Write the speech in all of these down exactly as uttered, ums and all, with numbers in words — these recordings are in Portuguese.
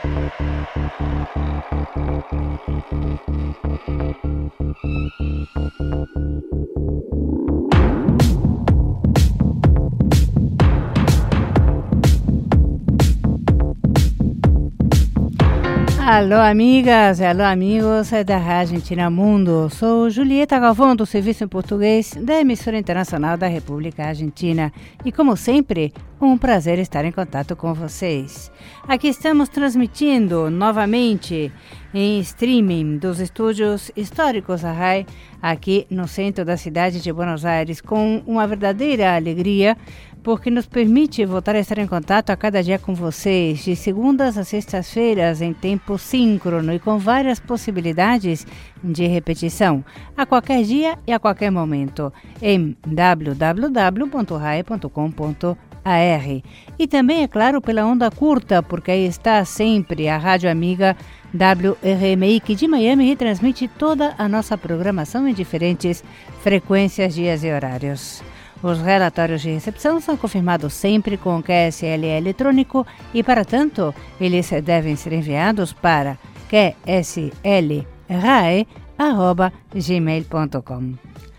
Alô, amigas, alô, amigos da Rádio Argentina Mundo. Sou Julieta Galvão, do Serviço em Português da Emissora Internacional da República Argentina. E, como sempre, um prazer estar em contato com vocês. Aqui estamos transmitindo novamente em streaming dos estúdios históricos da R A I, aqui no centro da cidade de Buenos Aires, com uma verdadeira alegria, porque nos permite voltar a estar em contato a cada dia com vocês, de segundas a sextas-feiras, em tempo síncrono e com várias possibilidades de repetição, a qualquer dia e a qualquer momento, em w w w ponto rai ponto com ponto a r. E também, é claro, pela onda curta, porque aí está sempre a Rádio Amiga W R M I, que de Miami retransmite toda a nossa programação em diferentes frequências, dias e horários. Os relatórios de recepção são confirmados sempre com o Q S L eletrônico e, para tanto, eles devem ser enviados para q s l r a e arroba gmail ponto com.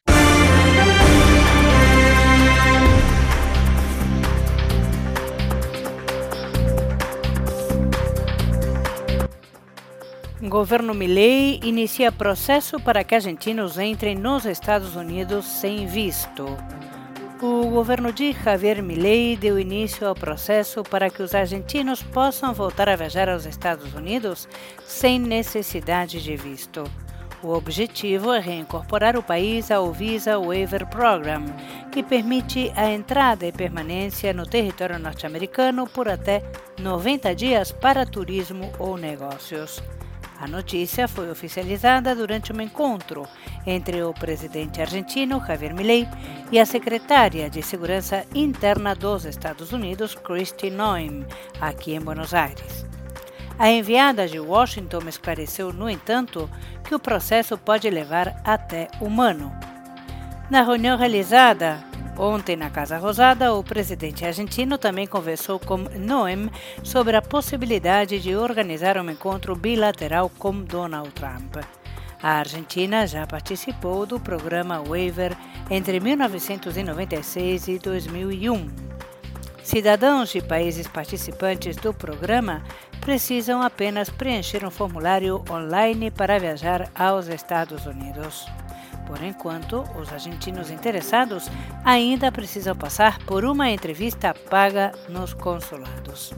Governo Milei inicia processo para que argentinos entrem nos Estados Unidos sem visto. O governo de Javier Milei deu início ao processo para que os argentinos possam voltar a viajar aos Estados Unidos sem necessidade de visto. O objetivo é reincorporar o país ao Visa Waiver Program, que permite a entrada e permanência no território norte-americano por até noventa dias para turismo ou negócios. A notícia foi oficializada durante um encontro entre o presidente argentino, Javier Milei, e a secretária de Segurança Interna dos Estados Unidos, Kristi Noem, aqui em Buenos Aires. A enviada de Washington esclareceu, no entanto, que o processo pode levar até um ano. Na reunião realizada ontem na Casa Rosada, o presidente argentino também conversou com Noem sobre a possibilidade de organizar um encontro bilateral com Donald Trump. A Argentina já participou do programa Waiver entre mil novecentos e noventa e seis e dois mil e um. Cidadãos de países participantes do programa precisam apenas preencher um formulário online para viajar aos Estados Unidos. Por enquanto, os argentinos interessados ainda precisam passar por uma entrevista paga nos consulados.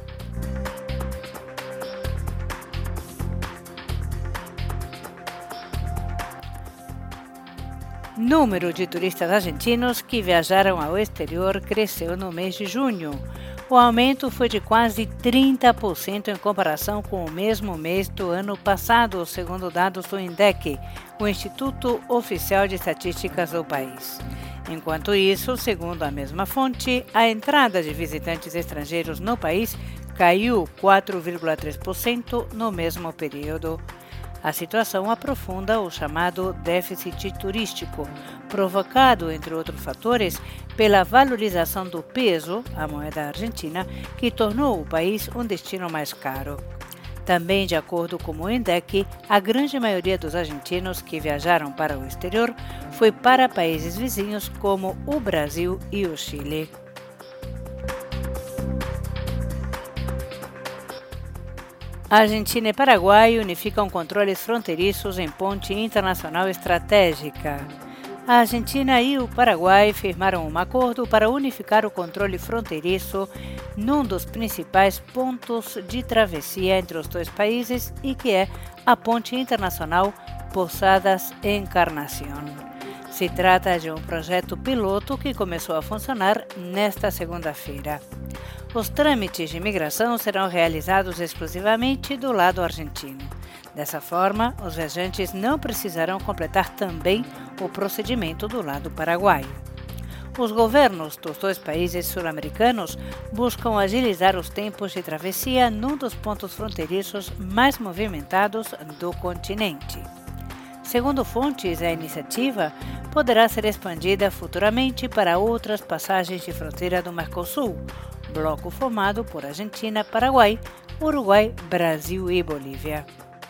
Número de turistas argentinos que viajaram ao exterior cresceu no mês de junho. O aumento foi de quase trinta por cento em comparação com o mesmo mês do ano passado, segundo dados do INDEC, o Instituto Oficial de Estatísticas do país. Enquanto isso, segundo a mesma fonte, a entrada de visitantes estrangeiros no país caiu quatro vírgula três por cento no mesmo período. A situação aprofunda o chamado déficit turístico, provocado, entre outros fatores, pela valorização do peso, a moeda argentina, que tornou o país um destino mais caro. Também, de acordo com o INDEC, a grande maioria dos argentinos que viajaram para o exterior foi para países vizinhos como o Brasil e o Chile. Argentina e Paraguai unificam controles fronteiriços em ponte internacional estratégica. A Argentina e o Paraguai firmaram um acordo para unificar o controle fronteiriço num dos principais pontos de travessia entre os dois países e que é a ponte internacional Posadas Encarnación. Se trata de um projeto piloto que começou a funcionar nesta segunda-feira. Os trâmites de imigração serão realizados exclusivamente do lado argentino. Dessa forma, os viajantes não precisarão completar também o procedimento do lado paraguaio. Os governos dos dois países sul-americanos buscam agilizar os tempos de travessia num dos pontos fronteiriços mais movimentados do continente. Segundo fontes, a iniciativa poderá ser expandida futuramente para outras passagens de fronteira do Mercosul, bloco formado por Argentina, Paraguai, Uruguai, Brasil e Bolívia.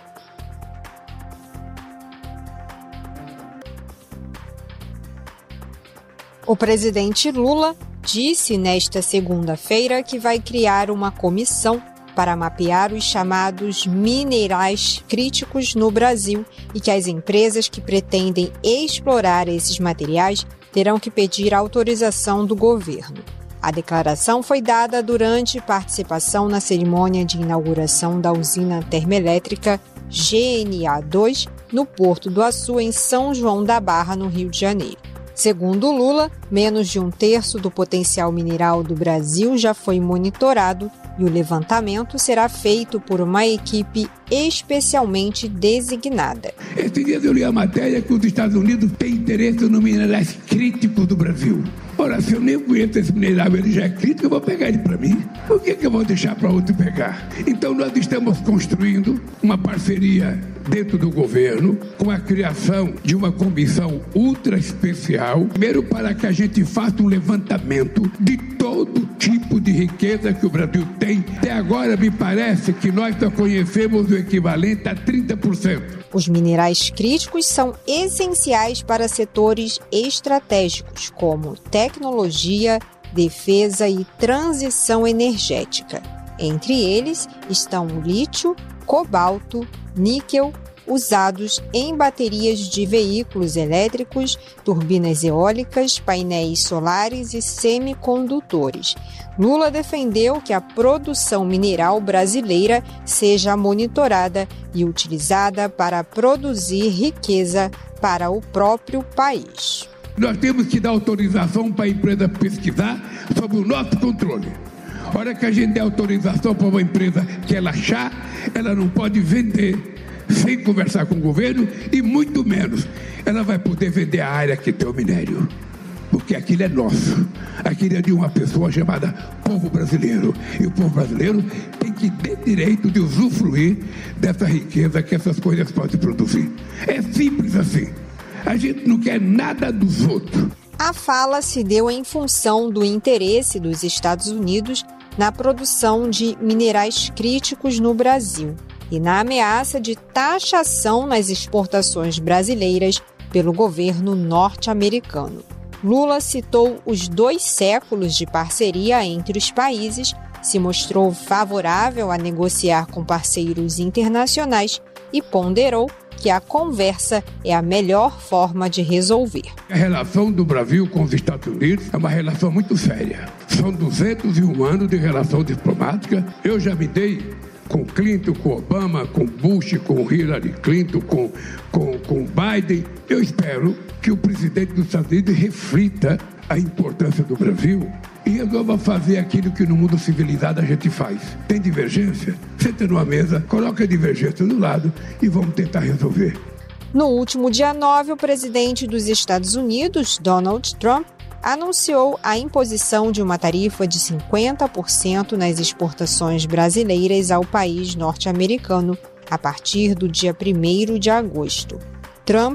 O presidente Lula disse nesta segunda-feira que vai criar uma comissão para mapear os chamados minerais críticos no Brasil e que as empresas que pretendem explorar esses materiais terão que pedir autorização do governo. A declaração foi dada durante participação na cerimônia de inauguração da usina termoelétrica G N A dois no Porto do Açu, em São João da Barra, no Rio de Janeiro. Segundo Lula, menos de um terço do potencial mineral do Brasil já foi monitorado e o levantamento será feito por uma equipe especialmente designada. Esse dia eu li a matéria que os Estados Unidos têm interesse nos minerais críticos do Brasil. Ora, se eu nem conheço esse mineral, ele já é crítico, eu vou pegar ele para mim. Por que, que eu vou deixar para outro pegar? Então nós estamos construindo uma parceria dentro do governo com a criação de uma comissão ultra especial, primeiro para que a gente faça um levantamento de todo tipo de riqueza que o Brasil tem. Até agora me parece que nós só conhecemos o equivalente a trinta por cento. Os minerais críticos são essenciais para setores estratégicos, como tecnologia, defesa e transição energética. Entre eles estão o lítio, cobalto, níquel, usados em baterias de veículos elétricos, turbinas eólicas, painéis solares e semicondutores. Lula defendeu que a produção mineral brasileira seja monitorada e utilizada para produzir riqueza para o próprio país. Nós temos que dar autorização para a empresa pesquisar sob o nosso controle. A hora que a gente der autorização para uma empresa que ela achar, ela não pode vender sem conversar com o governo e muito menos ela vai poder vender a área que tem o minério. Porque aquilo é nosso. Aquilo é de uma pessoa chamada povo brasileiro. E o povo brasileiro tem que ter direito de usufruir dessa riqueza que essas coisas podem produzir. É simples assim. A gente não quer nada dos outros. A fala se deu em função do interesse dos Estados Unidos na produção de minerais críticos no Brasil e na ameaça de taxação nas exportações brasileiras pelo governo norte-americano. Lula citou os dois séculos de parceria entre os países, se mostrou favorável a negociar com parceiros internacionais e ponderou que a conversa é a melhor forma de resolver. A relação do Brasil com os Estados Unidos é uma relação muito séria. São duzentos e um anos de relação diplomática. Eu já me dei com Clinton, com Obama, com Bush, com Hillary Clinton, com, com, com Biden. Eu espero que o presidente dos Estados Unidos reflita a importância do Brasil e resolva fazer aquilo que no mundo civilizado a gente faz. Tem divergência? Senta numa mesa, coloca a divergência do lado e vamos tentar resolver. No último dia nove, o presidente dos Estados Unidos, Donald Trump, anunciou a imposição de uma tarifa de cinquenta por cento nas exportações brasileiras ao país norte-americano a partir do dia primeiro de agosto. Trump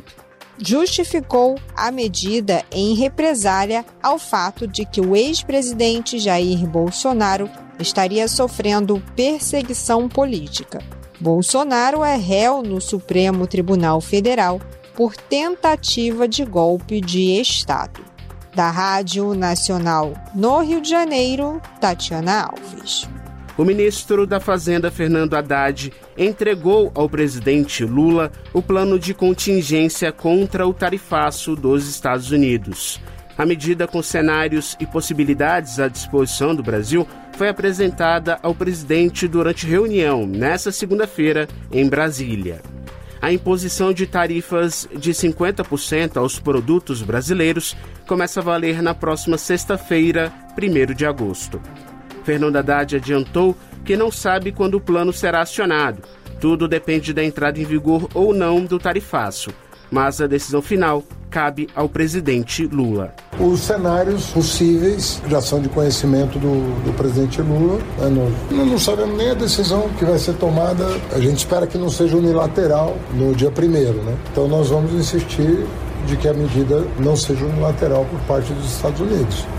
justificou a medida em represália ao fato de que o ex-presidente Jair Bolsonaro estaria sofrendo perseguição política. Bolsonaro é réu no Supremo Tribunal Federal por tentativa de golpe de Estado. Da Rádio Nacional no Rio de Janeiro, Tatiana Alves. O ministro da Fazenda, Fernando Haddad, entregou ao presidente Lula o plano de contingência contra o tarifaço dos Estados Unidos. A medida, com cenários e possibilidades à disposição do Brasil, foi apresentada ao presidente durante reunião nesta segunda-feira em Brasília. A imposição de tarifas de cinquenta por cento aos produtos brasileiros começa a valer na próxima sexta-feira, primeiro de agosto. Fernando Haddad adiantou que não sabe quando o plano será acionado. Tudo depende da entrada em vigor ou não do tarifaço, mas a decisão final cabe ao presidente Lula. Os cenários possíveis já são de conhecimento do, do presidente Lula. Né? Nós não sabemos nem a decisão que vai ser tomada. A gente espera que não seja unilateral no dia primeiro. Né? Então nós vamos insistir de que a medida não seja unilateral por parte dos Estados Unidos.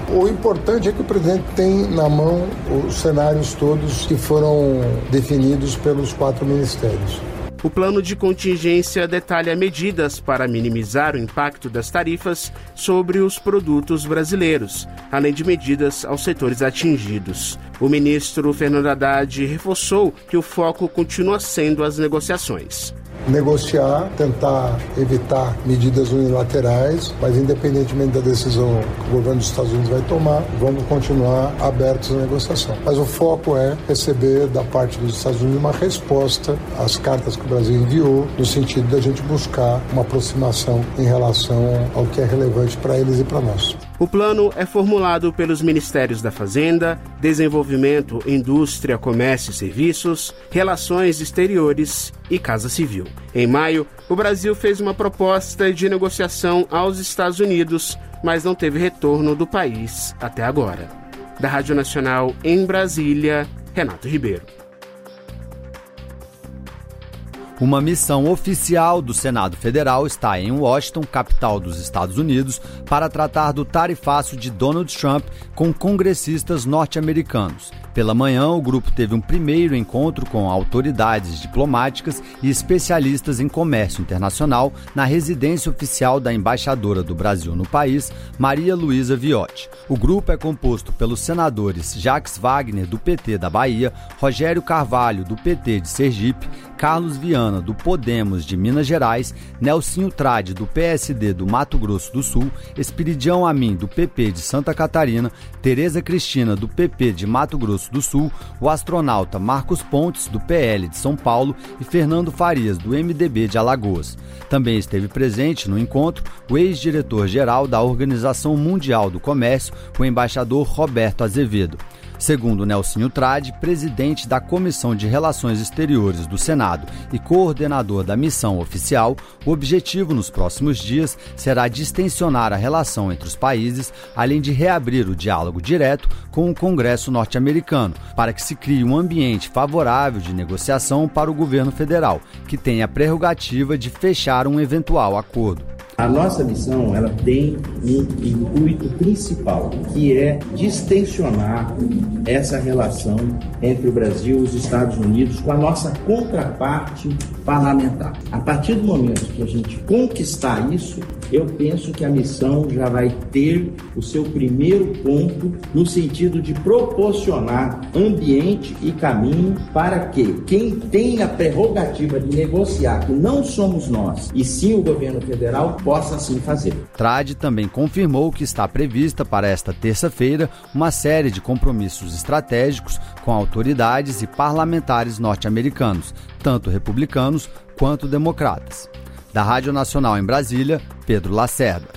O importante é que o presidente tem na mão os cenários todos que foram definidos pelos quatro ministérios. O plano de contingência detalha medidas para minimizar o impacto das tarifas sobre os produtos brasileiros, além de medidas aos setores atingidos. O ministro Fernando Haddad reforçou que o foco continua sendo as negociações. Negociar, tentar evitar medidas unilaterais, mas independentemente da decisão que o governo dos Estados Unidos vai tomar, vamos continuar abertos à negociação. Mas o foco é receber da parte dos Estados Unidos uma resposta às cartas que o Brasil enviou, no sentido da gente buscar uma aproximação em relação ao que é relevante para eles e para nós. O plano é formulado pelos Ministérios da Fazenda, Desenvolvimento, Indústria, Comércio e Serviços, Relações Exteriores e Casa Civil. Em maio, o Brasil fez uma proposta de negociação aos Estados Unidos, mas não teve retorno do país até agora. Da Rádio Nacional em Brasília, Renato Ribeiro. Uma missão oficial do Senado Federal está em Washington, capital dos Estados Unidos, para tratar do tarifaço de Donald Trump com congressistas norte-americanos. Pela manhã, o grupo teve um primeiro encontro com autoridades diplomáticas e especialistas em comércio internacional na residência oficial da embaixadora do Brasil no país, Maria Luísa Viotti. O grupo é composto pelos senadores Jacques Wagner, do P T da Bahia, Rogério Carvalho, do P T de Sergipe, Carlos Viana, do Podemos de Minas Gerais, Nelsinho Trade, do P S D do Mato Grosso do Sul, Espiridião Amin, do P P de Santa Catarina, Tereza Cristina, do P P de Mato Grosso do Sul, o astronauta Marcos Pontes, do P L de São Paulo e Fernando Farias, do M D B de Alagoas. Também esteve presente no encontro o ex-diretor-geral da Organização Mundial do Comércio, o embaixador Roberto Azevedo. Segundo Nelsinho Trade, presidente da Comissão de Relações Exteriores do Senado e coordenador da missão oficial, o objetivo nos próximos dias será distensionar a relação entre os países, além de reabrir o diálogo direto com o Congresso norte-americano, para que se crie um ambiente favorável de negociação para o governo federal, que tem a prerrogativa de fechar um eventual acordo. A nossa missão, ela tem um intuito principal, que é distensionar essa relação entre o Brasil e os Estados Unidos com a nossa contraparte parlamentar. A partir do momento que a gente conquistar isso, eu penso que a missão já vai ter o seu primeiro ponto no sentido de proporcionar ambiente e caminho para que quem tem a prerrogativa de negociar, que não somos nós, e sim o governo federal, possa assim fazer. Trade também confirmou que está prevista para esta terça-feira uma série de compromissos estratégicos com autoridades e parlamentares norte-americanos, tanto republicanos quanto democratas. Da Rádio Nacional em Brasília, Pedro Lacerda.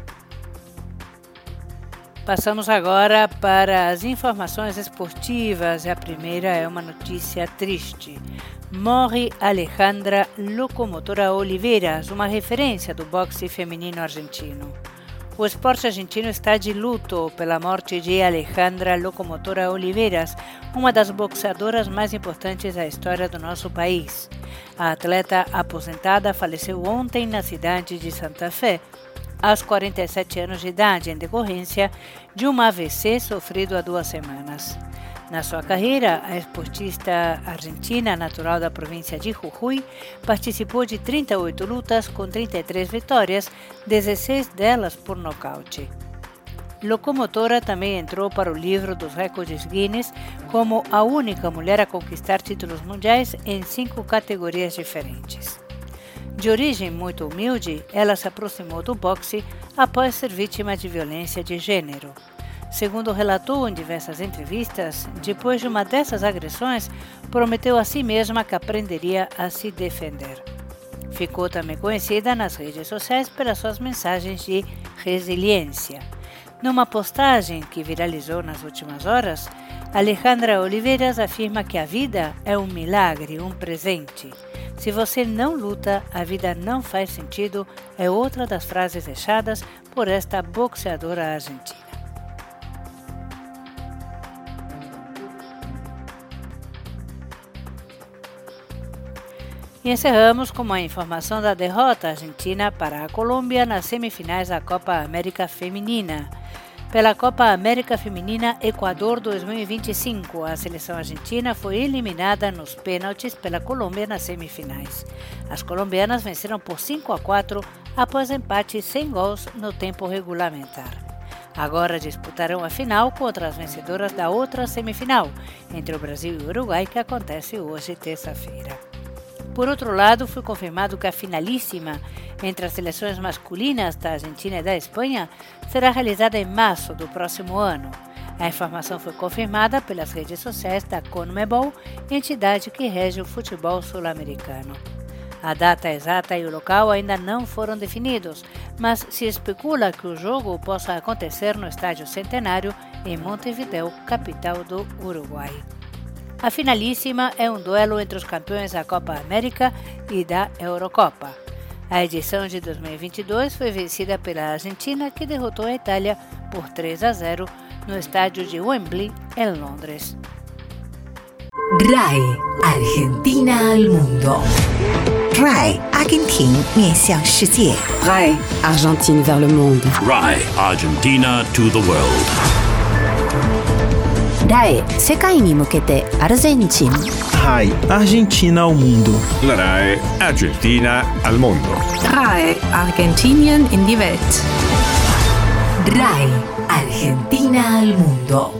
Passamos agora para as informações esportivas. A primeira é uma notícia triste. Morre Alejandra Locomotora Oliveiras, uma referência do boxe feminino argentino. O esporte argentino está de luto pela morte de Alejandra Locomotora Oliveiras, uma das boxeadoras mais importantes da história do nosso país. A atleta aposentada faleceu ontem na cidade de Santa Fé, aos quarenta e sete anos de idade, em decorrência de um A V C sofrido há duas semanas. Na sua carreira, a esportista argentina, natural da província de Jujuy, participou de trinta e oito lutas com trinta e três vitórias, dezesseis delas por nocaute. Locomotora também entrou para o livro dos recordes Guinness como a única mulher a conquistar títulos mundiais em cinco categorias diferentes. De origem muito humilde, ela se aproximou do boxe após ser vítima de violência de gênero. Segundo relatou em diversas entrevistas, depois de uma dessas agressões, prometeu a si mesma que aprenderia a se defender. Ficou também conhecida nas redes sociais pelas suas mensagens de resiliência. Numa postagem que viralizou nas últimas horas, Alejandra Oliveiras afirma que a vida é um milagre, um presente. Se você não luta, a vida não faz sentido, é outra das frases deixadas por esta boxeadora argentina. E encerramos com uma informação da derrota argentina para a Colômbia nas semifinais da Copa América Feminina. Pela Copa América Feminina Equador dois mil e vinte e cinco, a seleção argentina foi eliminada nos pênaltis pela Colômbia nas semifinais. As colombianas venceram por cinco a quatro após empate sem gols no tempo regulamentar. Agora disputarão a final contra as vencedoras da outra semifinal, entre o Brasil e o Uruguai, que acontece hoje, terça-feira. Por outro lado, foi confirmado que a finalíssima entre as seleções masculinas da Argentina e da Espanha será realizada em março do próximo ano. A informação foi confirmada pelas redes sociais da CONMEBOL, entidade que rege o futebol sul-americano. A data exata e o local ainda não foram definidos, mas se especula que o jogo possa acontecer no Estádio Centenário, em Montevideo, capital do Uruguai. A finalíssima é um duelo entre os campeões da Copa América e da Eurocopa. A edição de dois mil e vinte e dois foi vencida pela Argentina, que derrotou a Itália por três a zero no estádio de Wembley, em Londres. R A I Argentina al mundo. R A I Argentina 面向世界 R A I Argentine vers le monde. R A I Argentina to the world. R A I 世界に向けてアルゼンチン。 R A I Argentina ao mundo. R A I Argentina al mundo. R A I Argentinien in die Welt. R A I Argentina al mundo.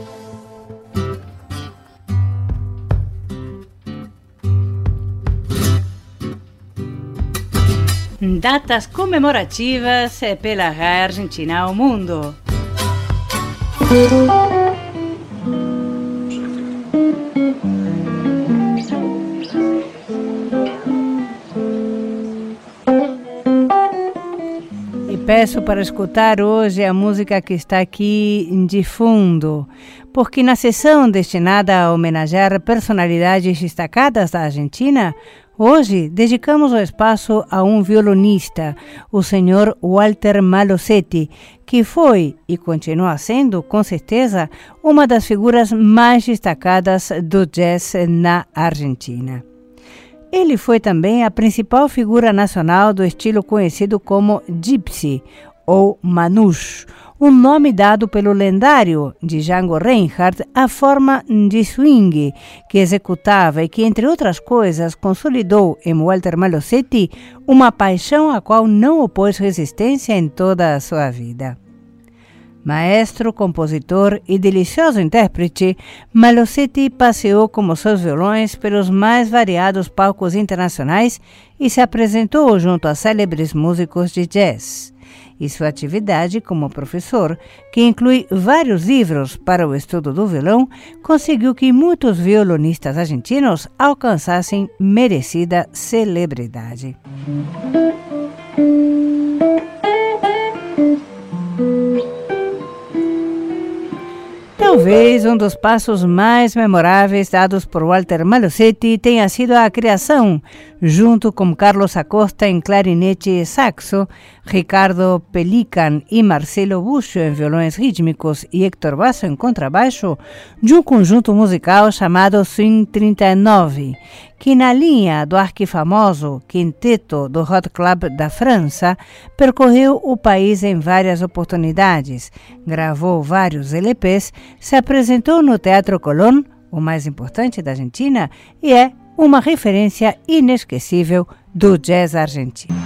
Datas comemorativas pela R A I Argentina ao mundo. E peço para escutar hoje a música que está aqui de fundo, porque na sessão destinada a homenagear personalidades destacadas da Argentina, hoje dedicamos o espaço a um violonista, o senhor Walter Malosetti, que foi e continua sendo, com certeza, uma das figuras mais destacadas do jazz na Argentina. Ele foi também a principal figura nacional do estilo conhecido como Gypsy ou Manouche, um nome dado pelo lendário Django Reinhardt à forma de swing que executava e que, entre outras coisas, consolidou em Walter Malosetti uma paixão a qual não opôs resistência em toda a sua vida. Maestro, compositor e delicioso intérprete, Malosetti passeou como seus violões pelos mais variados palcos internacionais e se apresentou junto a célebres músicos de jazz. E sua atividade como professor, que inclui vários livros para o estudo do violão, conseguiu que muitos violonistas argentinos alcançassem merecida celebridade. Talvez um dos passos mais memoráveis dados por Walter Malosetti tenha sido a criação, junto com Carlos Acosta em clarinete e saxo, Ricardo Pelican e Marcelo Buccio em violões rítmicos e Héctor Basso em contrabaixo, de um conjunto musical chamado Swing trinta e nove, que na linha do arquifamoso Quinteto do Hot Club da França, percorreu o país em várias oportunidades, gravou vários L Ps, se apresentou no Teatro Colón, o mais importante da Argentina, e é uma referência inesquecível do jazz argentino.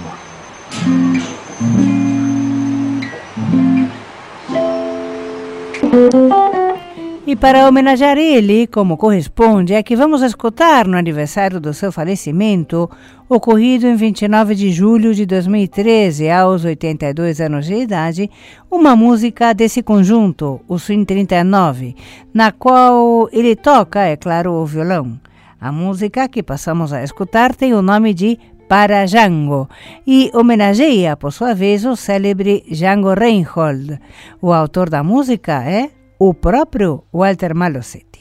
E para homenagear ele, como corresponde, é que vamos escutar no aniversário do seu falecimento, ocorrido em vinte e nove de julho de dois mil e treze, aos oitenta e dois anos de idade, uma música desse conjunto, o Swing trinta e nove, na qual ele toca, é claro, o violão. A música que passamos a escutar tem o nome de Para Django e homenageia, por sua vez, o célebre Django Reinhardt. O autor da música é o próprio Walter Malosetti.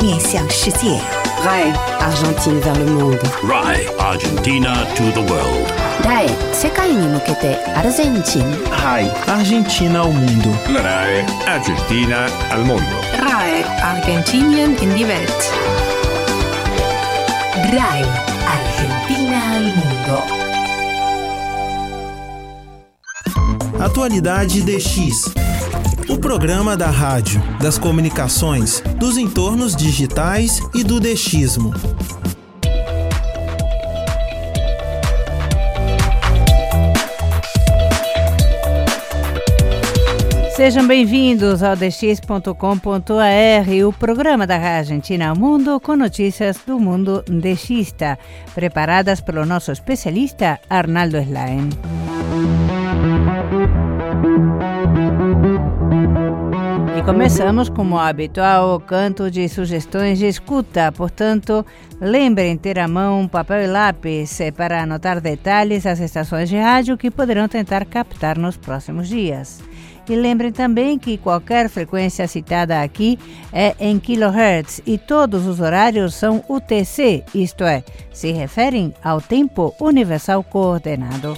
面向世界。 R A I Argentine vers le monde. R A I Argentina to the world. R A I 世界に向けてアルゼンチン。 R A I Argentina ao mundo. R A I Argentina al mundo. R A I Argentinien in die Welt. R A I Argentina al mundo. Atualidade D X. O programa da rádio, das comunicações, dos entornos digitais e do DXismo. Sejam bem-vindos ao d x ponto com ponto a r, o programa da Argentina ao Mundo com notícias do mundo DXista, preparadas pelo nosso especialista Arnaldo Slaen. E começamos, como habitual, o canto de sugestões de escuta. Portanto, lembrem ter à mão papel e lápis para anotar detalhes das estações de rádio que poderão tentar captar nos próximos dias. E lembrem também que qualquer frequência citada aqui é em kilohertz e todos os horários são U T C, isto é, se referem ao tempo universal coordenado.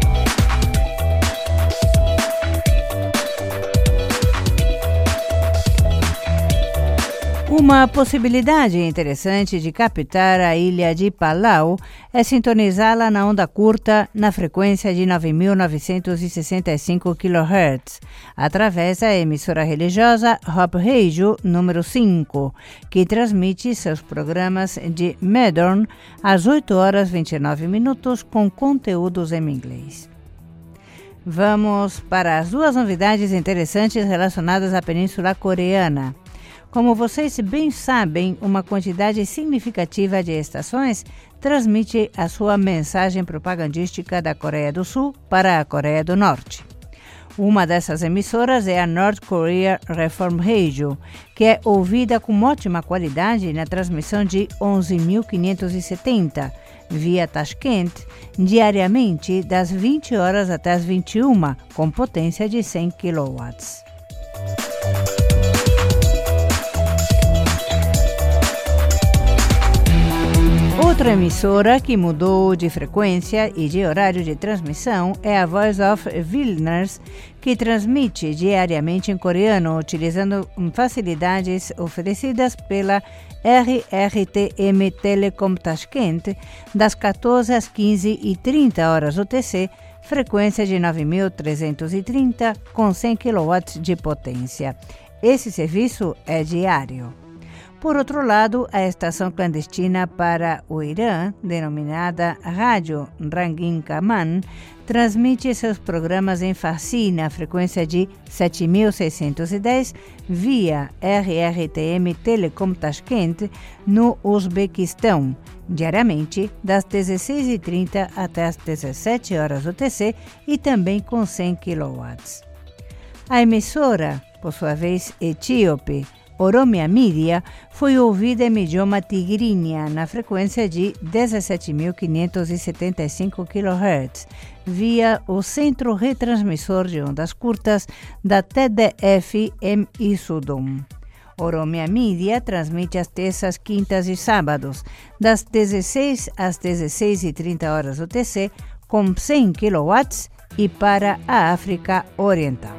Uma possibilidade interessante de captar a ilha de Palau é sintonizá-la na onda curta na frequência de nove mil novecentos e sessenta e cinco quilohertz, através da emissora religiosa Hope Radio número cinco, que transmite seus programas de Melbourne às oito horas e vinte e nove minutos com conteúdos em inglês. Vamos para as duas novidades interessantes relacionadas à Península Coreana. Como vocês bem sabem, uma quantidade significativa de estações transmite a sua mensagem propagandística da Coreia do Sul para a Coreia do Norte. Uma dessas emissoras é a North Korea Reform Radio, que é ouvida com ótima qualidade na transmissão de onze mil quinhentos e setenta, via Tashkent, diariamente das vinte horas até as vinte e uma, com potência de cem quilowatts. Outra emissora que mudou de frequência e de horário de transmissão é a Voice of Vilnius, que transmite diariamente em coreano, utilizando facilidades oferecidas pela R R T M Telecom Tashkent, das quatorze às quinze e trinta horas U T C, frequência de nove mil trezentos e trinta, com cem quilowatts de potência. Esse serviço é diário. Por outro lado, a estação clandestina para o Irã, denominada Rádio Rangin Kaman, transmite seus programas em Farsi na frequência de sete mil seiscentos e dez via R R T M Telecom Tashkent no Uzbequistão, diariamente das dezesseis e trinta até as dezessete horas U T C e também com cem quilowatts. A emissora, por sua vez etíope, Oromia Mídia, foi ouvida em idioma tigrinha na frequência de dezessete mil quinhentos e setenta e cinco quilohertz, via o Centro Retransmissor de Ondas Curtas da T D F em Issoudun. Oromia Mídia transmite às terças, quintas e sábados, das dezesseis às dezesseis e trinta horas U T C, com cem quilowatts e para a África Oriental.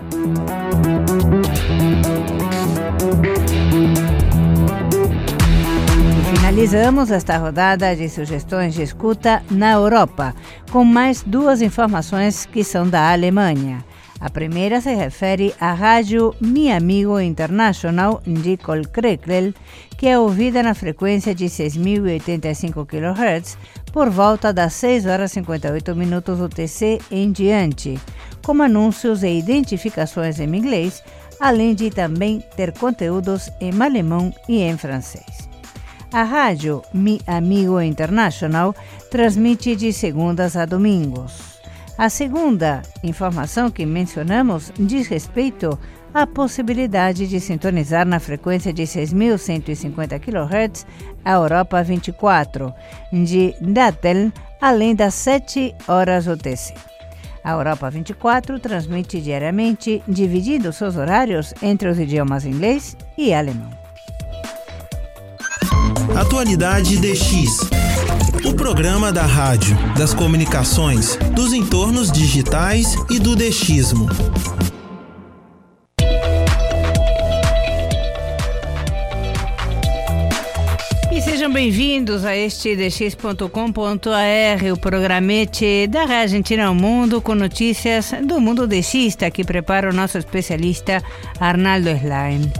Finalizamos esta rodada de sugestões de escuta na Europa, com mais duas informações que são da Alemanha. A primeira se refere à rádio Mi Amigo International de Kolkrekel, que é ouvida na frequência de seis mil e oitenta e cinco quilohertz por volta das seis horas e cinquenta e oito minutos U T C em diante, com anúncios e identificações em inglês, além de também ter conteúdos em alemão e em francês. A rádio Mi Amigo International transmite de segundas a domingos. A segunda informação que mencionamos diz respeito à possibilidade de sintonizar na frequência de seis mil cento e cinquenta quilohertz a Europa vinte e quatro, de Datteln, além das sete horas U T C. A Europa vinte e quatro transmite diariamente, dividindo seus horários entre os idiomas inglês e alemão. Atualidade D X. O programa da rádio, das comunicações, dos entornos digitais e do dechismo. Sejam bem-vindos a este d x ponto com ponto a r, o programete da Argentina ao Mundo, com notícias do mundo dexista, que prepara o nosso especialista Arnaldo Slime.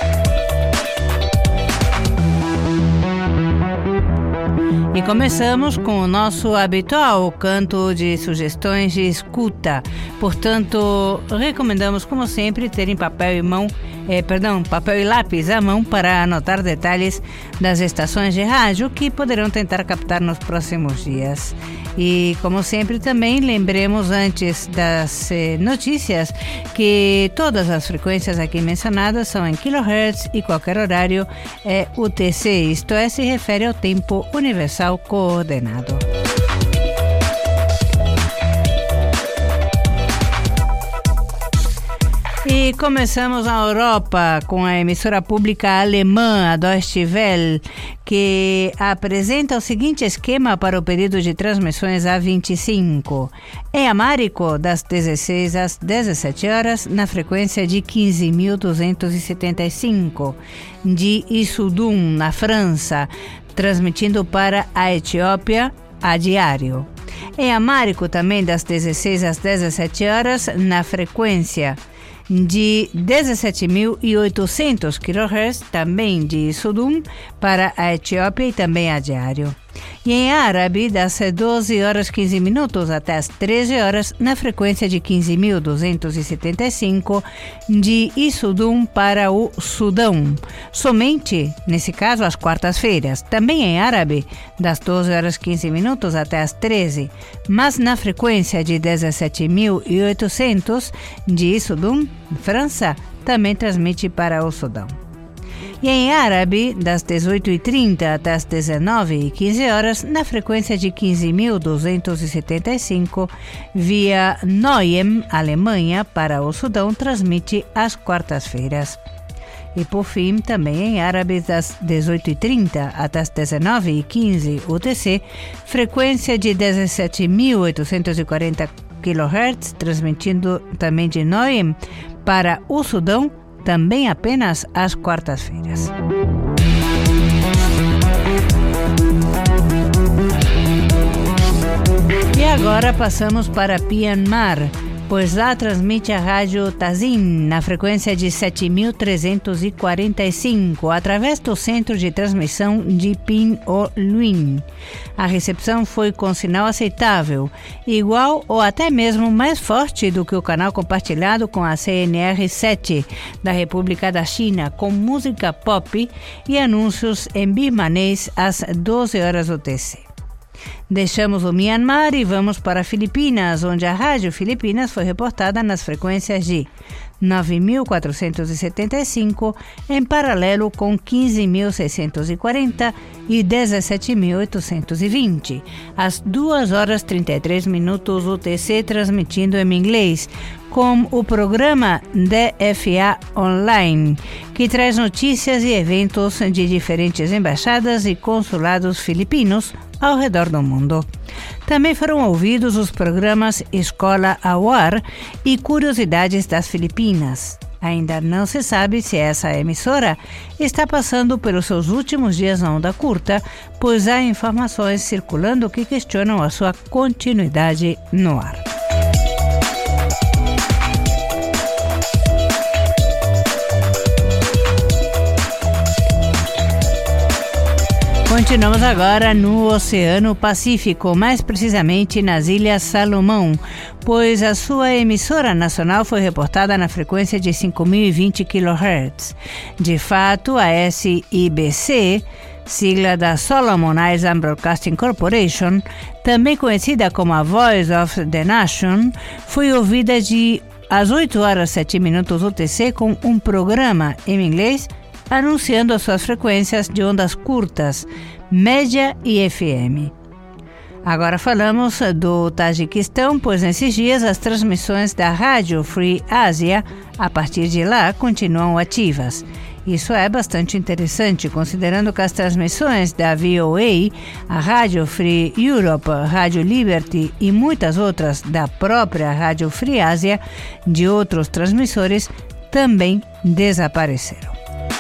E começamos com o nosso habitual canto de sugestões de escuta. Portanto, recomendamos, como sempre, terem papel e mão, eh, perdão, papel e lápis à mão para anotar detalhes das estações de rádio que poderão tentar captar nos próximos dias. E, como sempre, também lembremos antes das eh, notícias que todas as frequências aqui mencionadas são em kilohertz e qualquer horário é U T C, isto é, se refere ao tempo universal coordenado. E começamos na Europa com a emissora pública alemã, a Deutsche Welle, que apresenta o seguinte esquema para o período de transmissões A vinte e cinco. Em Américo, das dezesseis às dezessete horas, na frequência de quinze mil duzentos e setenta e cinco. De Issoudun, na França, transmitindo para a Etiópia a diário. Em Américo, também das dezesseis às dezessete horas, na frequência de dezessete mil e oitocentos kHz, também de Issoudun, para a Etiópia e também a diário. E em árabe, das doze horas e quinze minutos até as treze horas, na frequência de quinze mil duzentos e setenta e cinco, de Issoudun para o Sudão. Somente, nesse caso, às quartas-feiras. Também em árabe, das doze horas e quinze minutos até as treze, mas na frequência de dezessete mil e oitocentos, de Issoudun, França, também transmite para o Sudão. E em árabe, das dezoito e trinta até as dezenove e quinze horas, na frequência de quinze mil duzentos e setenta e cinco, via Neuem, Alemanha, para o Sudão, transmite às quartas-feiras. E por fim, também em árabe, das dezoito e trinta até as dezenove e quinze U T C, frequência de dezessete mil oitocentos e quarenta kHz, transmitindo também de Neuem para o Sudão, também apenas às quartas-feiras. E agora passamos para Myanmar, pois lá transmite a rádio Tazin na frequência de sete mil trezentos e quarenta e cinco, através do centro de transmissão de Pin O Luin. A recepção foi com sinal aceitável, igual ou até mesmo mais forte do que o canal compartilhado com a C N R sete da República da China, com música pop e anúncios em birmanês às doze horas U T C. Deixamos o Myanmar e vamos para Filipinas, onde a Rádio Filipinas foi reportada nas frequências de nove mil quatrocentos e setenta e cinco, em paralelo com quinze mil seiscentos e quarenta e dezessete mil oitocentos e vinte, às duas horas e trinta e três minutos U T C, transmitindo em inglês, com o programa D F A Online, que traz notícias e eventos de diferentes embaixadas e consulados filipinos ao redor do mundo. Também foram ouvidos os programas Escola ao Ar e Curiosidades das Filipinas. Ainda não se sabe se essa emissora está passando pelos seus últimos dias na onda curta, pois há informações circulando que questionam a sua continuidade no ar. Continuamos agora no Oceano Pacífico, mais precisamente nas Ilhas Salomão, pois a sua emissora nacional foi reportada na frequência de cinco mil e vinte kHz. De fato, a S I B C, sigla da Solomon Island Broadcasting Corporation, também conhecida como a Voice of the Nation, foi ouvida de às oito horas e sete minutos U T C com um programa em inglês anunciando as suas frequências de ondas curtas, média e F M. Agora falamos do Tajiquistão, pois nesses dias as transmissões da Rádio Free Asia, a partir de lá, continuam ativas. Isso é bastante interessante, considerando que as transmissões da V O A, a Rádio Free Europe, Rádio Liberty e muitas outras da própria Rádio Free Ásia, de outros transmissores, também desapareceram.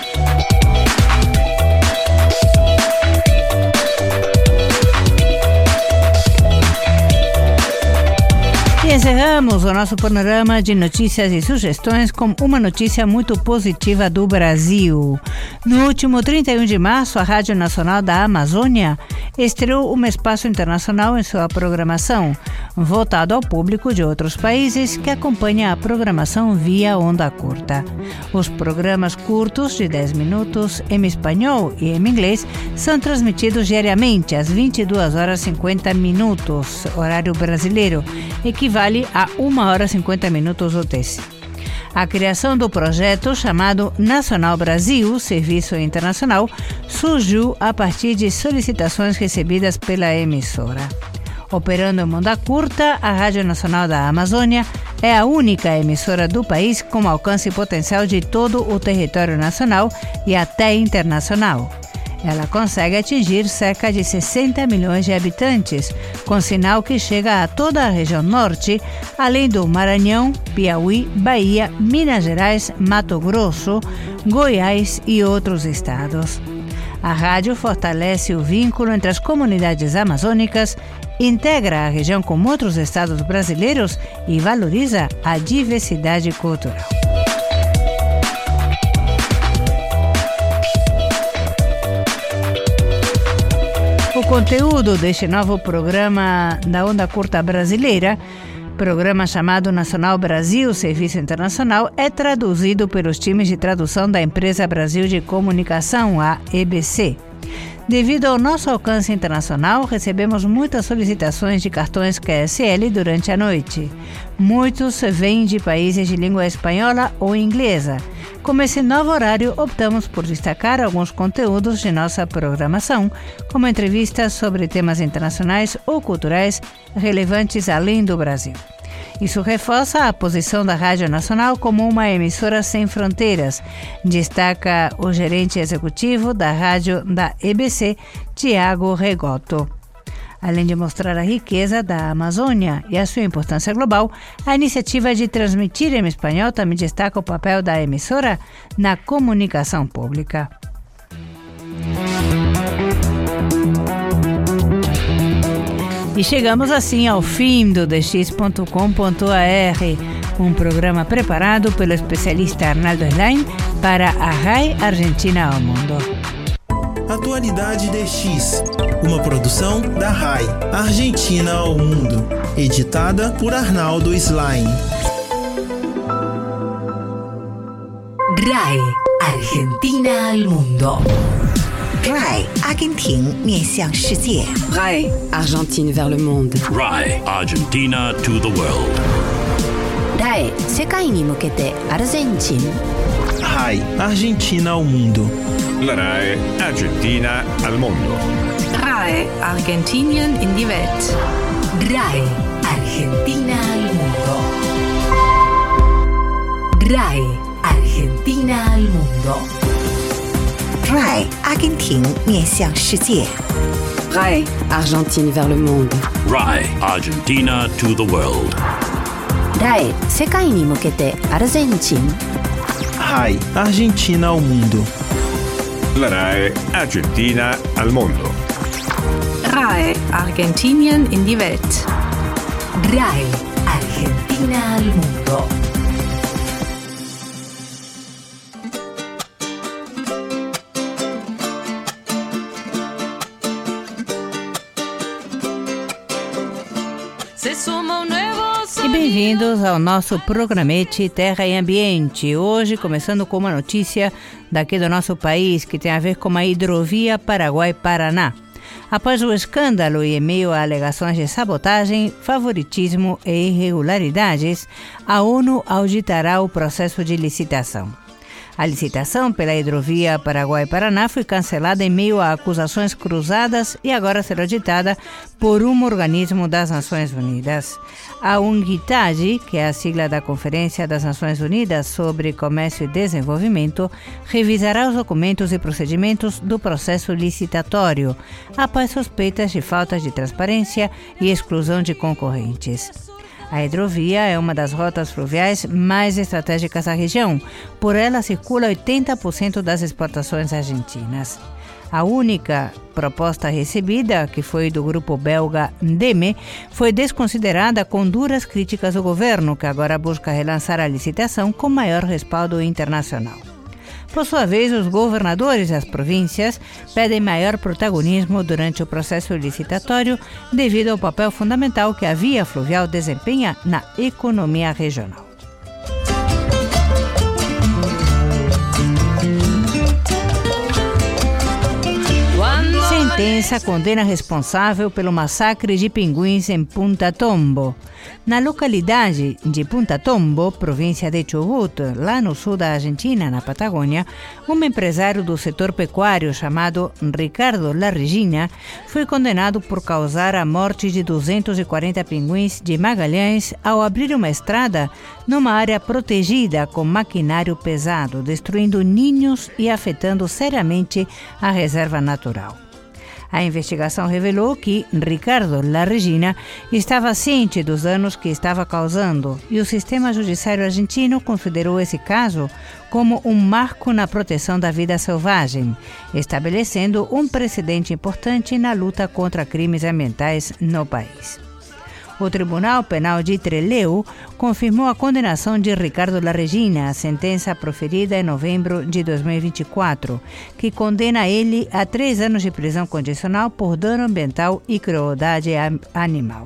E encerramos o nosso panorama de notícias e sugestões com uma notícia muito positiva do Brasil. No último trinta e um de março, a Rádio Nacional da Amazônia estreou um espaço internacional em sua programação, voltado ao público de outros países que acompanha a programação via onda curta. Os programas curtos de dez minutos em espanhol e em inglês são transmitidos diariamente às vinte e duas horas e cinquenta minutos, horário brasileiro, equivale a uma hora e cinquenta minutos U T C. A criação do projeto chamado Nacional Brasil, Serviço Internacional, surgiu a partir de solicitações recebidas pela emissora. Operando em onda curta, a Rádio Nacional da Amazônia é a única emissora do país com alcance potencial de todo o território nacional e até internacional. Ela consegue atingir cerca de sessenta milhões de habitantes, com sinal que chega a toda a região norte, além do Maranhão, Piauí, Bahia, Minas Gerais, Mato Grosso, Goiás e outros estados. A rádio fortalece o vínculo entre as comunidades amazônicas, integra a região com outros estados brasileiros e valoriza a diversidade cultural. O conteúdo deste novo programa da Onda Curta Brasileira, programa chamado Nacional Brasil Serviço Internacional, é traduzido pelos times de tradução da Empresa Brasil de Comunicação, a E B C. Devido ao nosso alcance internacional, recebemos muitas solicitações de cartões Q S L durante a noite. Muitos vêm de países de língua espanhola ou inglesa. Com esse novo horário, optamos por destacar alguns conteúdos de nossa programação, como entrevistas sobre temas internacionais ou culturais relevantes além do Brasil. Isso reforça a posição da Rádio Nacional como uma emissora sem fronteiras, destaca o gerente executivo da rádio da E B C, Tiago Regotto. Além de mostrar a riqueza da Amazônia e a sua importância global, a iniciativa de transmitir em espanhol também destaca o papel da emissora na comunicação pública. E chegamos assim ao fim do d x ponto com ponto a r, um programa preparado pelo especialista Arnaldo Slain para a R A I Argentina ao Mundo. Atualidade D X, uma produção da R A I Argentina ao Mundo, editada por Arnaldo Slain. R A I Argentina al Mundo. R A I Argentina 面向世界 R A I Argentine vers le monde. R A I Argentina to the world. R A I 世界に向けてアルゼンチン。 R A I Argentina ao Mundo. La R A I Argentina al Mundo. R A I Argentinien in die Welt. R A I Argentina al Mundo. R A I Argentina al Mundo. R A I Argentina 面向世界 R A I Argentine vers le monde. R A I Argentina to the world. R A I 世界に向けてアルゼンチン。 R A I Argentina ao Mundo. La R A I Argentina al Mundo. R A I Argentinien in die Welt. R A I Argentina al Mundo. E bem-vindos ao nosso programete Terra e Ambiente. Hoje, começando com uma notícia daqui do nosso país que tem a ver com a hidrovia Paraguai-Paraná. Após o escândalo e em meio a alegações de sabotagem, favoritismo e irregularidades, a ONU auditará o processo de licitação. A licitação pela hidrovia Paraguai-Paraná foi cancelada em meio a acusações cruzadas e agora será ditada por um organismo das Nações Unidas. A UNCTAD, que é a sigla da Conferência das Nações Unidas sobre Comércio e Desenvolvimento, revisará os documentos e procedimentos do processo licitatório, após suspeitas de falta de transparência e exclusão de concorrentes. A hidrovia é uma das rotas fluviais mais estratégicas da região. Por ela circula oitenta por cento das exportações argentinas. A única proposta recebida, que foi do grupo belga Ndeme, foi desconsiderada com duras críticas do governo, que agora busca relançar a licitação com maior respaldo internacional. Por sua vez, os governadores das províncias pedem maior protagonismo durante o processo licitatório devido ao papel fundamental que a via fluvial desempenha na economia regional. Sentença condena responsável pelo massacre de pinguins em Punta Tombo. Na localidade de Punta Tombo, província de Chubut, lá no sul da Argentina, na Patagônia, um empresário do setor pecuário chamado Ricardo La Regina foi condenado por causar a morte de duzentos e quarenta pinguins de Magalhães ao abrir uma estrada numa área protegida com maquinário pesado, destruindo ninhos e afetando seriamente a reserva natural. A investigação revelou que Ricardo La Regina estava ciente dos danos que estava causando e o sistema judiciário argentino considerou esse caso como um marco na proteção da vida selvagem, estabelecendo um precedente importante na luta contra crimes ambientais no país. O Tribunal Penal de Trelew confirmou a condenação de Ricardo La Regina, a sentença proferida em novembro de dois mil e vinte e quatro, que condena ele a três anos de prisão condicional por dano ambiental e crueldade animal.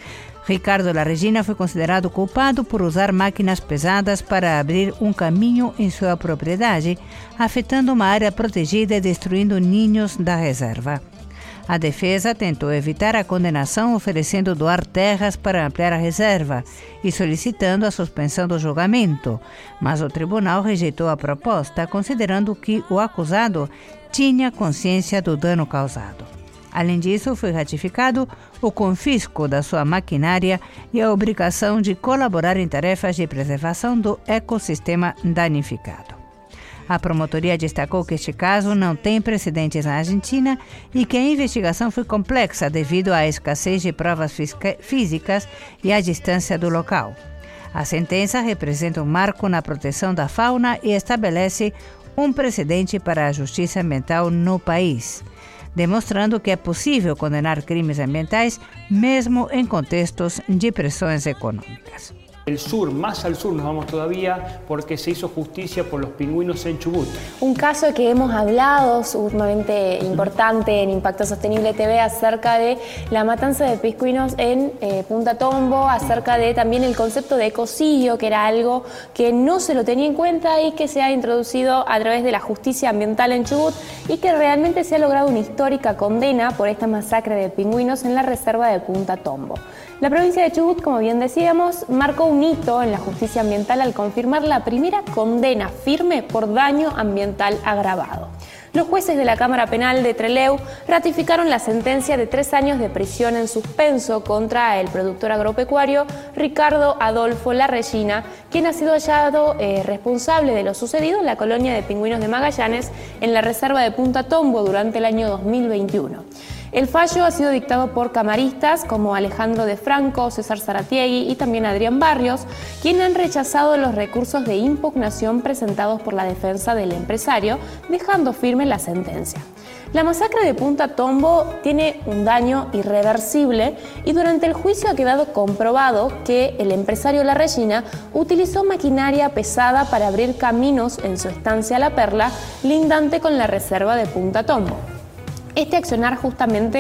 Ricardo La Regina foi considerado culpado por usar máquinas pesadas para abrir um caminho em sua propriedade, afetando uma área protegida e destruindo ninhos da reserva. A defesa tentou evitar a condenação oferecendo doar terras para ampliar a reserva e solicitando a suspensão do julgamento, mas o tribunal rejeitou a proposta, considerando que o acusado tinha consciência do dano causado. Além disso, foi ratificado o confisco da sua maquinária e a obrigação de colaborar em tarefas de preservação do ecossistema danificado. A promotoria destacou que este caso não tem precedentes na Argentina e que a investigação foi complexa devido à escassez de provas físicas e à distância do local. A sentença representa um marco na proteção da fauna e estabelece um precedente para a justiça ambiental no país, demonstrando que é possível condenar crimes ambientais mesmo em contextos de pressões econômicas. El sur, más al sur nos vamos todavía porque se hizo justicia por los pingüinos en Chubut. Un caso que hemos hablado sumamente importante en Impacto Sostenible T V acerca de la matanza de pingüinos en eh, Punta Tombo, acerca de también el concepto de ecocidio, que era algo que no se lo tenía en cuenta y que se ha introducido a través de la justicia ambiental en Chubut y que realmente se ha logrado una histórica condena por esta masacre de pingüinos en la reserva de Punta Tombo. La provincia de Chubut, como bien decíamos, marcó un hito en la justicia ambiental al confirmar la primera condena firme por daño ambiental agravado. Los jueces de la Cámara Penal de Trelew ratificaron la sentencia de tres años de prisión en suspenso contra el productor agropecuario Ricardo Adolfo La Regina, quien ha sido hallado eh, responsable de lo sucedido en la colonia de pingüinos de Magallanes en la reserva de Punta Tombo durante el año dos mil veintiuno. El fallo ha sido dictado por camaristas como Alejandro de Franco, César Zaratiegui y también Adrián Barrios, quienes han rechazado los recursos de impugnación presentados por la defensa del empresario, dejando firme la sentencia. La masacre de Punta Tombo tiene un daño irreversible y durante el juicio ha quedado comprobado que el empresario La Regina utilizó maquinaria pesada para abrir caminos en su estancia La Perla, lindante con la reserva de Punta Tombo. Este accionar justamente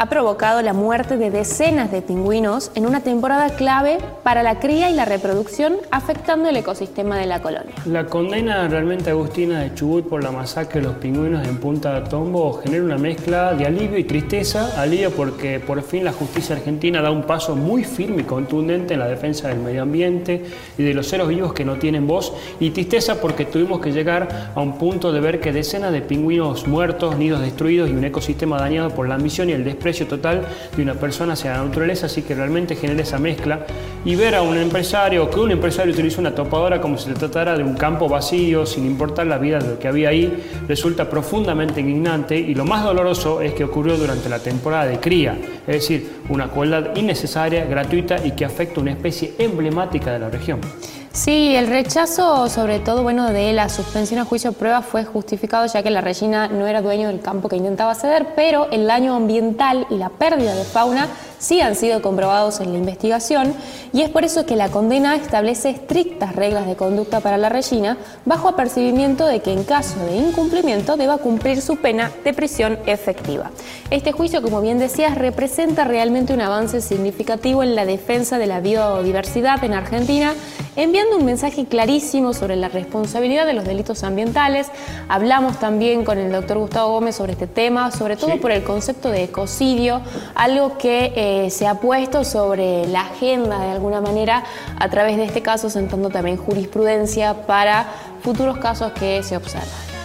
ha provocado la muerte de decenas de pingüinos en una temporada clave para la cría y la reproducción, afectando el ecosistema de la colonia. La condena realmente agustina de Chubut por la masacre de los pingüinos en Punta Tombo genera una mezcla de alivio y tristeza. Alivio porque por fin la justicia argentina da un paso muy firme y contundente en la defensa del medio ambiente y de los seres vivos que no tienen voz, y tristeza porque tuvimos que llegar a un punto de ver que decenas de pingüinos muertos, nidos destruidos y un ecosistema dañado por la ambición y el desprecio total de una persona hacia la naturaleza. Así que realmente genera esa mezcla, y ver a un empresario, que un empresario utiliza una topadora como si se tratara de un campo vacío sin importar la vida de lo que había ahí, resulta profundamente indignante, y lo más doloroso es que ocurrió durante la temporada de cría, es decir, una crueldad innecesaria, gratuita y que afecta a una especie emblemática de la región. Sí, el rechazo, sobre todo, bueno, de la suspensión a juicio de prueba fue justificado, ya que la Regina no era dueño del campo que intentaba ceder, pero el daño ambiental y la pérdida de fauna sí han sido comprobados en la investigación, y es por eso que la condena establece estrictas reglas de conducta para la Regina, bajo apercibimiento de que en caso de incumplimiento deba cumplir su pena de prisión efectiva. Este juicio, como bien decías, representa realmente un avance significativo en la defensa de la biodiversidad en Argentina, enviando un mensaje clarísimo sobre la responsabilidad de los delitos ambientales. Hablamos también con el doctor Gustavo Gómez sobre este tema, sobre todo sí. por el concepto de ecocidio, algo que eh, se ha puesto sobre la agenda de alguna manera a través de este caso, sentando también jurisprudencia para futuros casos que se observan.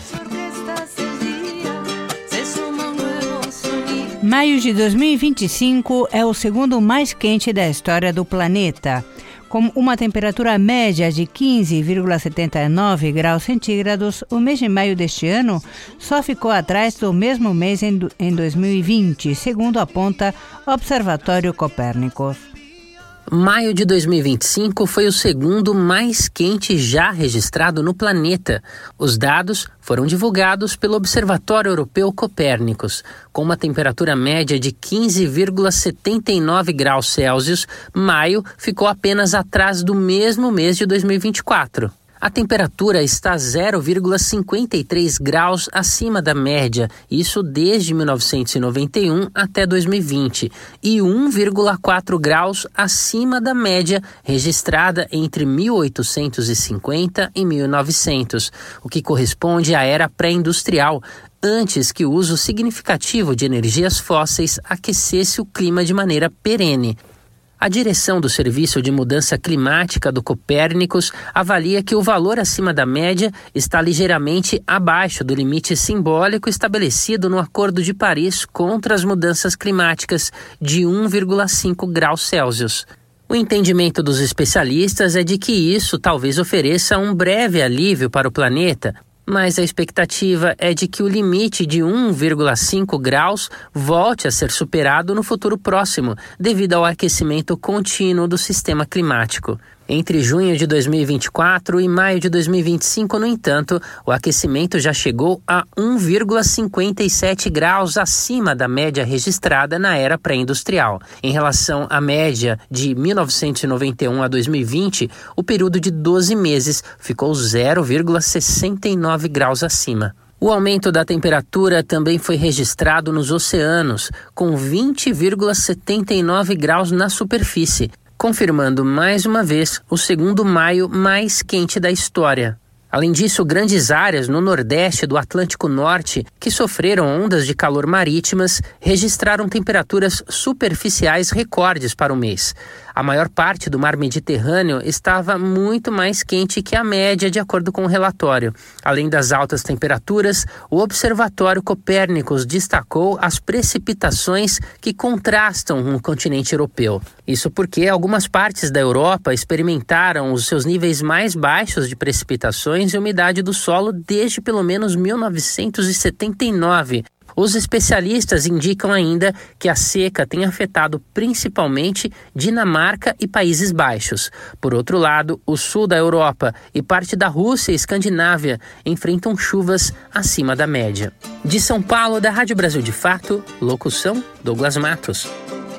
Maio de dois mil e vinte e cinco é o segundo mais quente da história do planeta, com uma temperatura média de quinze vírgula setenta e nove graus centígrados. O mês de maio deste ano só ficou atrás do mesmo mês em dois mil e vinte, segundo aponta o Observatório Copérnicos. Maio de dois mil e vinte e cinco foi o segundo mais quente já registrado no planeta. Os dados foram divulgados pelo Observatório Europeu Copérnicos. Com uma temperatura média de quinze vírgula setenta e nove graus Celsius, maio ficou apenas atrás do mesmo mês de dois mil e vinte e quatro. A temperatura está zero vírgula cinquenta e três graus acima da média, isso desde mil novecentos e noventa e um até dois mil e vinte, e um vírgula quatro graus acima da média registrada entre mil oitocentos e cinquenta e mil e novecentos, o que corresponde à era pré-industrial, antes que o uso significativo de energias fósseis aquecesse o clima de maneira perene. A direção do Serviço de Mudança Climática do Copérnicos avalia que o valor acima da média está ligeiramente abaixo do limite simbólico estabelecido no Acordo de Paris contra as Mudanças Climáticas de um vírgula cinco graus Celsius. O entendimento dos especialistas é de que isso talvez ofereça um breve alívio para o planeta, mas a expectativa é de que o limite de um vírgula cinco graus volte a ser superado no futuro próximo, devido ao aquecimento contínuo do sistema climático. Entre junho de dois mil e vinte e quatro e maio de dois mil e vinte e cinco, no entanto, o aquecimento já chegou a um vírgula cinquenta e sete graus acima da média registrada na era pré-industrial. Em relação à média de mil novecentos e noventa e um a dois mil e vinte, o período de doze meses ficou zero vírgula sessenta e nove graus acima. O aumento da temperatura também foi registrado nos oceanos, com vinte vírgula setenta e nove graus na superfície, confirmando mais uma vez o segundo maio mais quente da história. Além disso, grandes áreas no nordeste do Atlântico Norte, que sofreram ondas de calor marítimas, registraram temperaturas superficiais recordes para o mês. A maior parte do mar Mediterrâneo estava muito mais quente que a média, de acordo com o relatório. Além das altas temperaturas, o Observatório Copérnicos destacou as precipitações que contrastam com o continente europeu. Isso porque algumas partes da Europa experimentaram os seus níveis mais baixos de precipitações e umidade do solo desde pelo menos mil novecentos e setenta e nove. Os especialistas indicam ainda que a seca tem afetado principalmente Dinamarca e Países Baixos. Por outro lado, o sul da Europa e parte da Rússia e Escandinávia enfrentam chuvas acima da média. De São Paulo, da Rádio Brasil de Fato, locução Douglas Matos.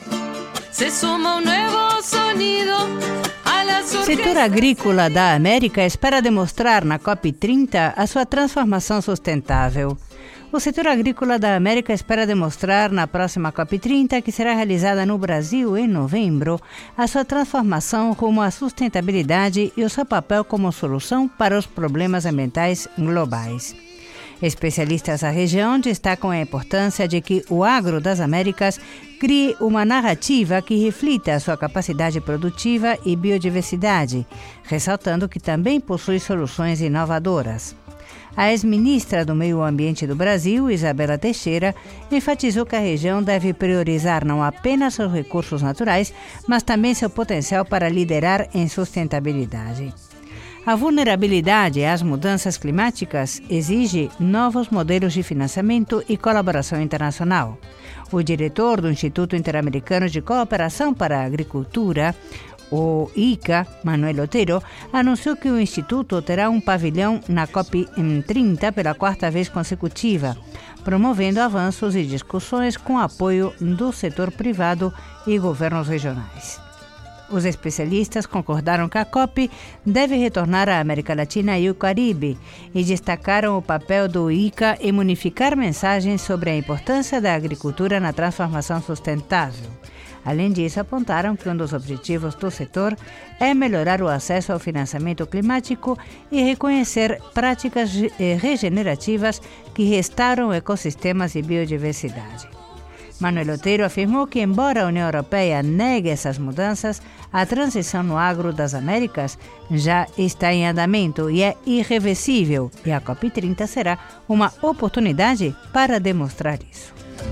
O setor agrícola da América espera demonstrar na COP trinta a sua transformação sustentável. O setor agrícola da América espera demonstrar na próxima COP trinta, que será realizada no Brasil em novembro, a sua transformação rumo à sustentabilidade e o seu papel como solução para os problemas ambientais globais. Especialistas da região destacam a importância de que o agro das Américas crie uma narrativa que reflita a sua capacidade produtiva e biodiversidade, ressaltando que também possui soluções inovadoras. A ex-ministra do Meio Ambiente do Brasil, Isabela Teixeira, enfatizou que a região deve priorizar não apenas seus recursos naturais, mas também seu potencial para liderar em sustentabilidade. A vulnerabilidade às mudanças climáticas exige novos modelos de financiamento e colaboração internacional. O diretor do Instituto Interamericano de Cooperação para a Agricultura, o I C A, Manuel Otero, anunciou que o Instituto terá um pavilhão na COP trinta pela quarta vez consecutiva, promovendo avanços e discussões com apoio do setor privado e governos regionais. Os especialistas concordaram que a COP deve retornar à América Latina e o Caribe e destacaram o papel do I C A em unificar mensagens sobre a importância da agricultura na transformação sustentável. Além disso, apontaram que um dos objetivos do setor é melhorar o acesso ao financiamento climático e reconhecer práticas regenerativas que restauram ecossistemas e biodiversidade. Manuel Otero afirmou que, embora a União Europeia negue essas mudanças, a transição no agro das Américas já está em andamento e é irreversível, e a COP trinta será uma oportunidade para demonstrar isso.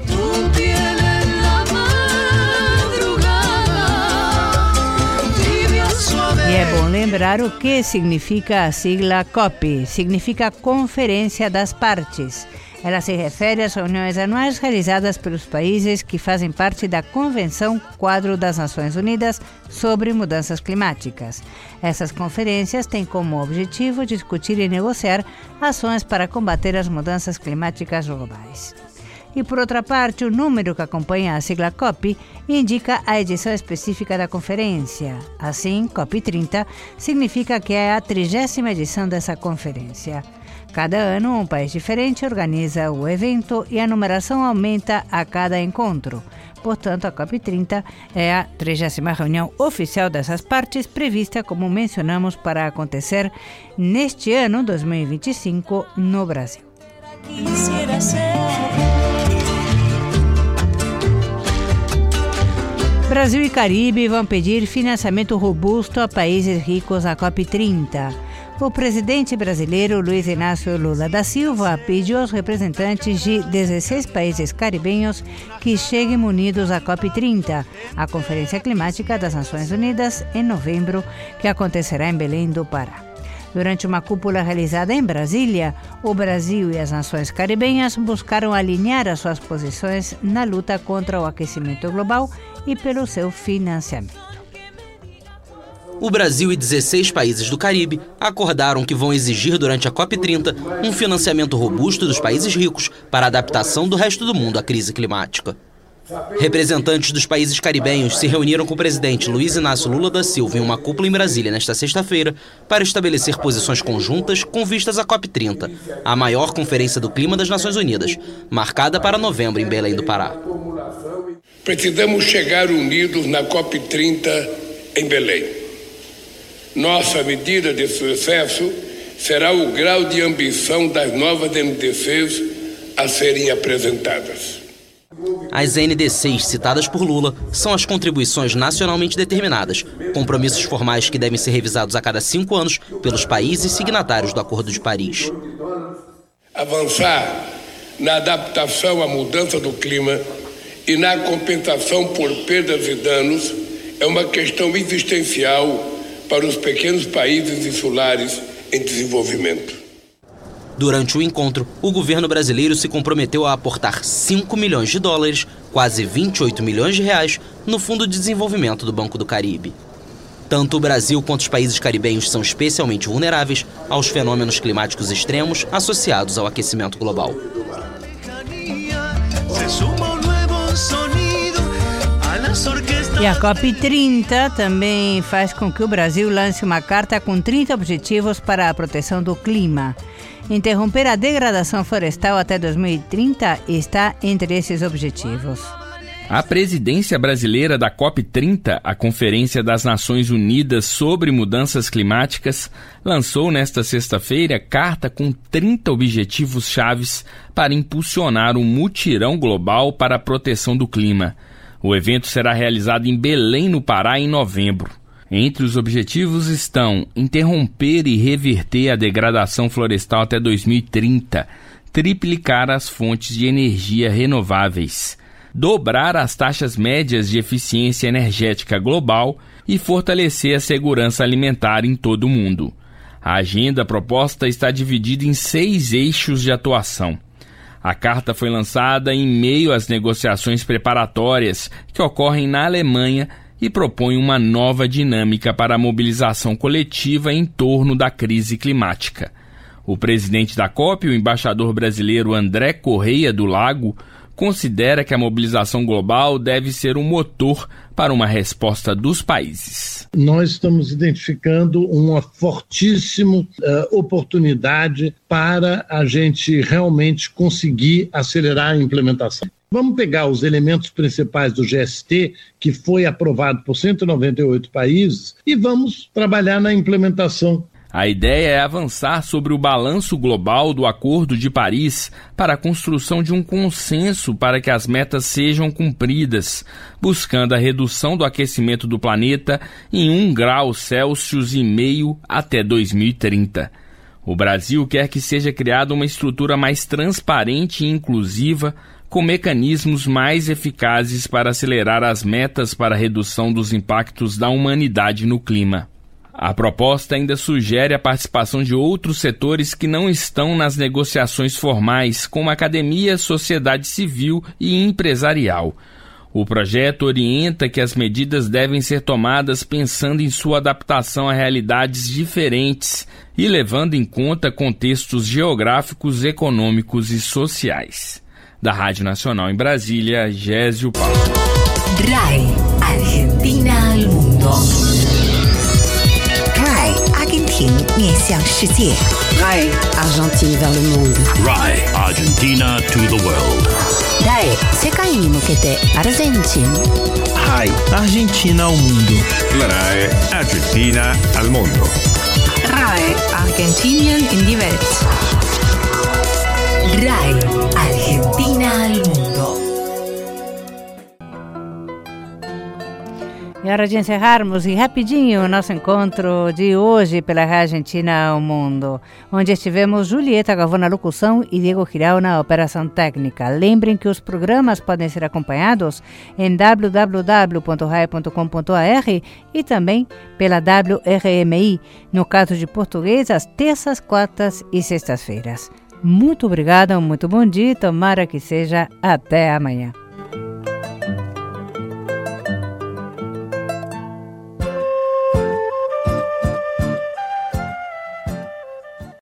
E é bom lembrar o que significa a sigla COP. Significa Conferência das Partes. Ela se refere às reuniões anuais realizadas pelos países que fazem parte da Convenção Quadro das Nações Unidas sobre Mudanças Climáticas. Essas conferências têm como objetivo discutir e negociar ações para combater as mudanças climáticas globais. E, por outra parte, o número que acompanha a sigla COP indica a edição específica da conferência. Assim, COP trinta significa que é a trigésima edição dessa conferência. Cada ano, um país diferente organiza o evento e a numeração aumenta a cada encontro. Portanto, a COP trinta é a trigésima reunião oficial dessas partes, prevista, como mencionamos, para acontecer neste ano, dois mil e vinte e cinco, no Brasil. Brasil e Caribe vão pedir financiamento robusto a países ricos na COP trinta. O presidente brasileiro Luiz Inácio Lula da Silva pediu aos representantes de dezesseis países caribenhos que cheguem munidos à COP trinta, a Conferência Climática das Nações Unidas, em novembro, que acontecerá em Belém do Pará. Durante uma cúpula realizada em Brasília, o Brasil e as nações caribenhas buscaram alinhar as suas posições na luta contra o aquecimento global e pelo seu financiamento. O Brasil e dezesseis países do Caribe acordaram que vão exigir durante a COP trinta um financiamento robusto dos países ricos para a adaptação do resto do mundo à crise climática. Representantes dos países caribenhos se reuniram com o presidente Luiz Inácio Lula da Silva em uma cúpula em Brasília nesta sexta-feira para estabelecer posições conjuntas com vistas à COP trinta, a maior conferência do clima das Nações Unidas, marcada para novembro em Belém do Pará. Precisamos chegar unidos na COP trinta em Belém. Nossa medida de sucesso será o grau de ambição das novas N D Cs a serem apresentadas. As N D Cs citadas por Lula são as contribuições nacionalmente determinadas, compromissos formais que devem ser revisados a cada cinco anos pelos países signatários do Acordo de Paris. Avançar na adaptação à mudança do clima e na compensação por perdas e danos é uma questão existencial para os pequenos países insulares em desenvolvimento. Durante o encontro, o governo brasileiro se comprometeu a aportar cinco milhões de dólares, quase vinte e oito milhões de reais, no Fundo de Desenvolvimento do Banco do Caribe. Tanto o Brasil quanto os países caribenhos são especialmente vulneráveis aos fenômenos climáticos extremos associados ao aquecimento global. Se suma un nuevo sonido a las orquestas. E a COP trinta também faz com que o Brasil lance uma carta com trinta objetivos para a proteção do clima. Interromper a degradação florestal até dois mil e trinta está entre esses objetivos. A presidência brasileira da COP trinta, a Conferência das Nações Unidas sobre Mudanças Climáticas, lançou nesta sexta-feira carta com trinta objetivos chaves para impulsionar um mutirão global para a proteção do clima. O evento será realizado em Belém, no Pará, em novembro. Entre os objetivos estão interromper e reverter a degradação florestal até dois mil e trinta, triplicar as fontes de energia renováveis, dobrar as taxas médias de eficiência energética global e fortalecer a segurança alimentar em todo o mundo. A agenda proposta está dividida em seis eixos de atuação. A carta foi lançada em meio às negociações preparatórias que ocorrem na Alemanha e propõe uma nova dinâmica para a mobilização coletiva em torno da crise climática. O presidente da COP, o embaixador brasileiro André Correia do Lago, considera que a mobilização global deve ser um motor para uma resposta dos países. Nós estamos identificando uma fortíssima uh, oportunidade para a gente realmente conseguir acelerar a implementação. Vamos pegar os elementos principais do G S T, que foi aprovado por cento e noventa e oito países, e vamos trabalhar na implementação. A ideia é avançar sobre o balanço global do Acordo de Paris para a construção de um consenso para que as metas sejam cumpridas, buscando a redução do aquecimento do planeta em um grau Celsius e meio até dois mil e trinta. O Brasil quer que seja criada uma estrutura mais transparente e inclusiva, com mecanismos mais eficazes para acelerar as metas para a redução dos impactos da humanidade no clima. A proposta ainda sugere a participação de outros setores que não estão nas negociações formais, como academia, sociedade civil e empresarial. O projeto orienta que as medidas devem ser tomadas pensando em sua adaptação a realidades diferentes e levando em conta contextos geográficos, econômicos e sociais. Da Rádio Nacional em Brasília, Gésio Paulo. R A I, Argentina al mundo. R A I, Argentina 面向世界。 R A I, Argentine vers le monde. R A I, Argentina to the world. R A I, 世界に向けてアルゼンチン。 R A I, Argentina ao mundo. R A I, Argentina al mundo. R A I, Argentinien in die Welt. R A I, Argentina al mundo. E a hora de encerrarmos e rapidinho o nosso encontro de hoje pela Rádio Argentina ao Mundo, onde estivemos Julieta Gavão na locução e Diego Giral na operação técnica. Lembrem que os programas podem ser acompanhados em w w w ponto rai ponto com ponto a r e também pela W R M I, no caso de português, às terças, quartas e sextas-feiras. Muito obrigada, um muito bom dia, tomara que seja até amanhã.